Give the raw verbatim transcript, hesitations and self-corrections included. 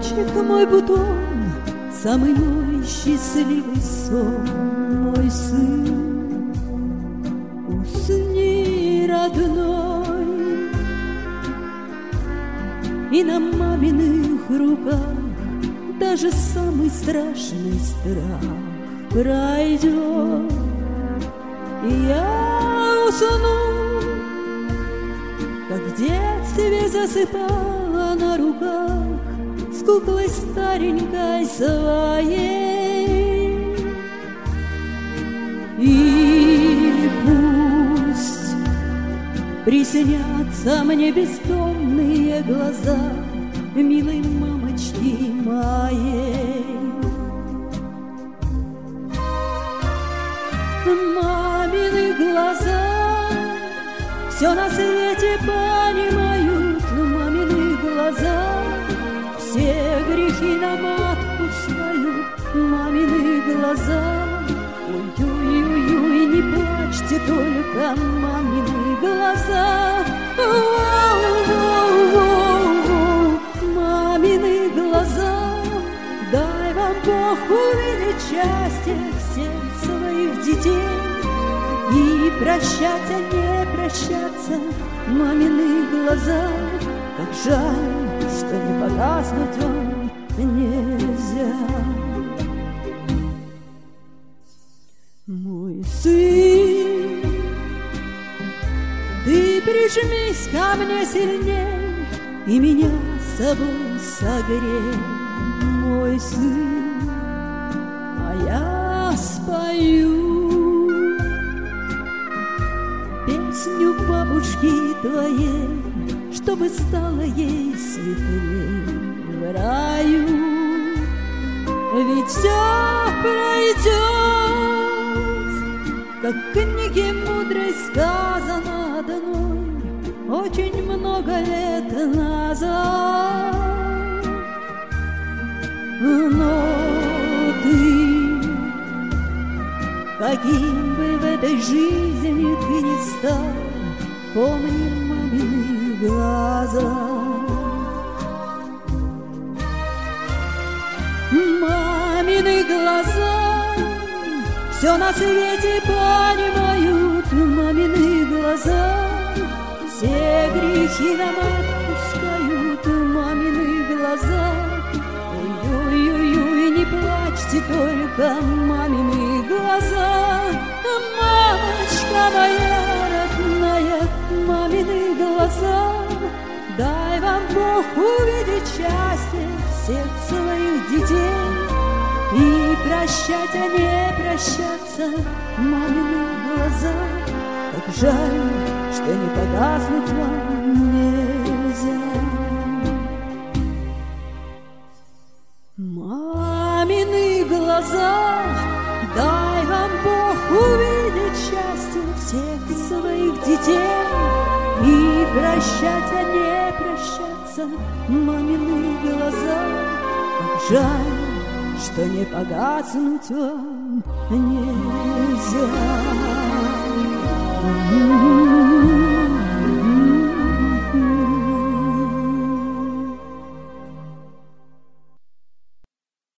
Цветочек мой бутон, самый мой счастливый сон, мой сын, усни, родной, и на маминых руках даже самый страшный страх пройдет, и я усну, как в детстве засыпала на руках с куклой старенькой своей. И пусть приснятся мне бездонные глаза милой мамочки моей. Мамины глаза все на свете понимают, мамины глаза все грехи на матку свою, мамины глаза. Ой-ой-ой, не плачьте только, мамины глаза. Воу-воу-воу, мамины глаза. Дай вам Бог увидеть счастье всех своих детей и прощать, а не прощаться, мамины глаза. Как жаль, что не погаснуть вам нельзя. Мой сын, ты прижмись ко мне сильней и меня с собой согрей, мой сын, а я спою песню бабушки твоей, чтобы стало ей светлей в раю. Ведь все пройдет, как в книге мудрой сказано одной очень много лет назад. Но ты, каким бы в этой жизни ты ни стал, помни мамины глаза. Мамины глаза все на свете понимают, мамины глаза все грехи на матку скают, мамины глаза. Ой-ой-ой, не плачьте только, мамины глаза. Мамочка моя родная, мамины глаза. Дай вам Бог увидеть счастье всех своих детей и прощать, а не прощаться, мамины глаза. Как жаль, что не погаснуть вам нельзя. Мамины глаза, дай вам Бог увидеть счастье всех своих детей и прощать, а не прощаться, мамины глаза. Как жаль, что не погаснуть вам нельзя.